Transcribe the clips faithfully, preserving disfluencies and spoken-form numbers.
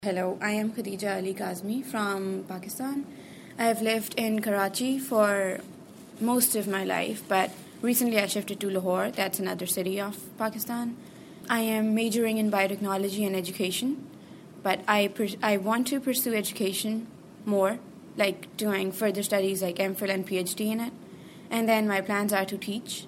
Hello, I am Khadija Ali Kazmi from Pakistan. I have lived in Karachi for most of my life, but recently I shifted to Lahore, that's another city of Pakistan. I am majoring in biotechnology and education, but I, pers- I want to pursue education more, like doing further studies like MPhil and PhD in it. And then my plans are to teach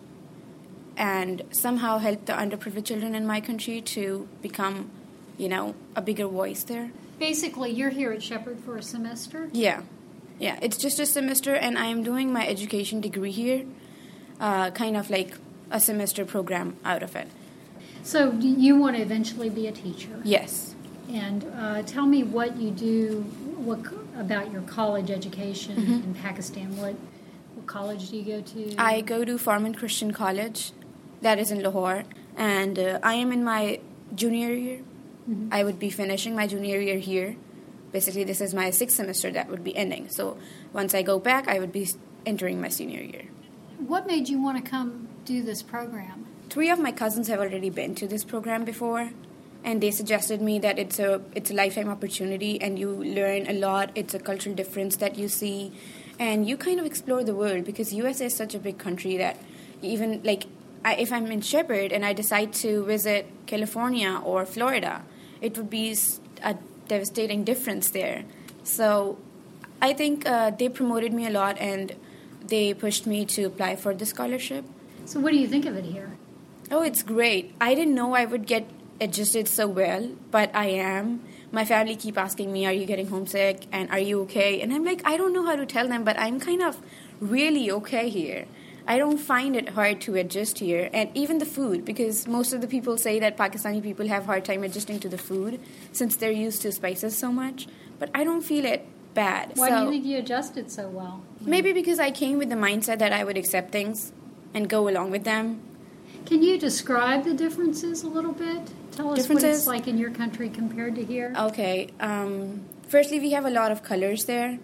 and somehow help the underprivileged children in my country to become, you know, a bigger voice there. Basically, you're here at Shepherd for a semester? Yeah. Yeah, it's just a semester, and I am doing my education degree here, uh, kind of like a semester program out of it. So do you want to eventually be a teacher? Yes. And uh, tell me what you do, what about your college education mm-hmm. in Pakistan. What, what college do you go to? I go to Farman Christian College, that is in Lahore, and uh, I am in my junior year. Mm-hmm. I would be finishing my junior year here. Basically, this is my sixth semester that would be ending. So once I go back, I would be entering my senior year. What made you want to come do this program? Three of my cousins have already been to this program before, and they suggested me that it's a it's a lifetime opportunity, and you learn a lot. It's a cultural difference that you see, and you kind of explore the world, because U S A is such a big country that even, like, I, if I'm in Shepherd and I decide to visit California or Florida, it would be a devastating difference there. So I think uh, they promoted me a lot, and they pushed me to apply for the scholarship. So what do you think of it here? Oh, it's great. I didn't know I would get adjusted so well, but I am. My family keep asking me, are you getting homesick, and are you okay? And I'm like, I don't know how to tell them, but I'm kind of really okay here. I don't find it hard to adjust here, and even the food, because most of the people say that Pakistani people have a hard time adjusting to the food since they're used to spices so much, but I don't feel it bad. Why so, do you think you adjusted so well? Maybe because I came with the mindset that I would accept things and go along with them. Can you describe the differences a little bit? Tell us what it's like in your country compared to here. Okay. Um, firstly, we have a lot of colors there.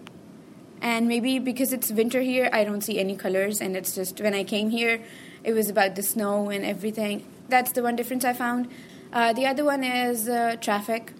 And maybe because it's winter here, I don't see any colors. And it's just, when I came here, it was about the snow and everything. That's the one difference I found. Uh, the other one is uh, traffic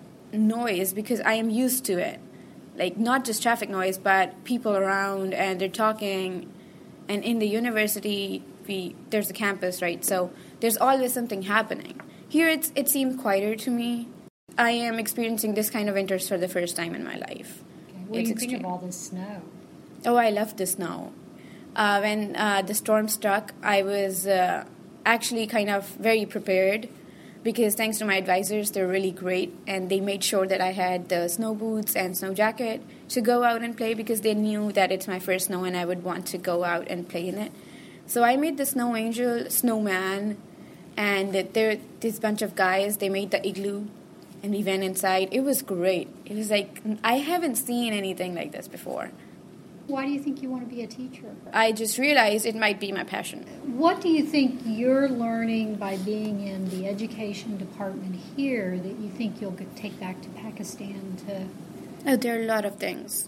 noise, because I am used to it. Like, not just traffic noise, but people around, and they're talking. And in the university, we there's a campus, right? So there's always something happening. Here, it's it seemed quieter to me. I am experiencing this kind of winters for the first time in my life. What do you extreme. think of all this snow? Oh, I love the snow. Uh, when uh, the storm struck, I was uh, actually kind of very prepared, because thanks to my advisors, they're really great, and they made sure that I had the snow boots and snow jacket to go out and play, because they knew that it's my first snow and I would want to go out and play in it. So I made the snow angel, snowman, and there this bunch of guys, they made the igloo. And we went inside. It was great. It was like, I haven't seen anything like this before. Why do you think you want to be a teacher? I just realized it might be my passion. What do you think you're learning by being in the education department here that you think you'll take back to Pakistan to... Oh, there are a lot of things.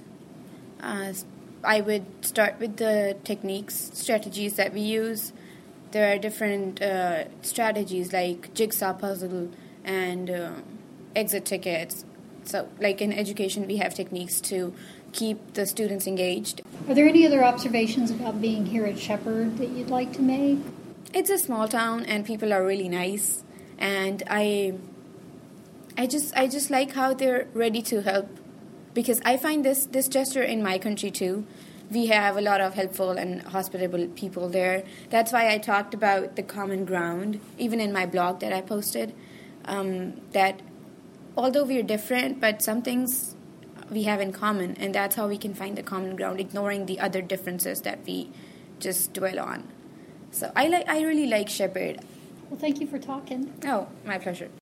Uh, I would start with the techniques, strategies that we use. There are different uh, strategies like jigsaw puzzle and... Uh, exit tickets. So, like in education, we have techniques to keep the students engaged. Are there any other observations about being here at Shepherd that you'd like to make? It's a small town, and people are really nice. And I, I just, I just like how they're ready to help, because I find this this gesture in my country too. We have a lot of helpful and hospitable people there. That's why I talked about the common ground, even in my blog that I posted. Um, that. Although we're different, but some things we have in common, and that's how we can find the common ground, ignoring the other differences that we just dwell on. So I like, I really like Shepherd. Well, thank you for talking. Oh, my pleasure.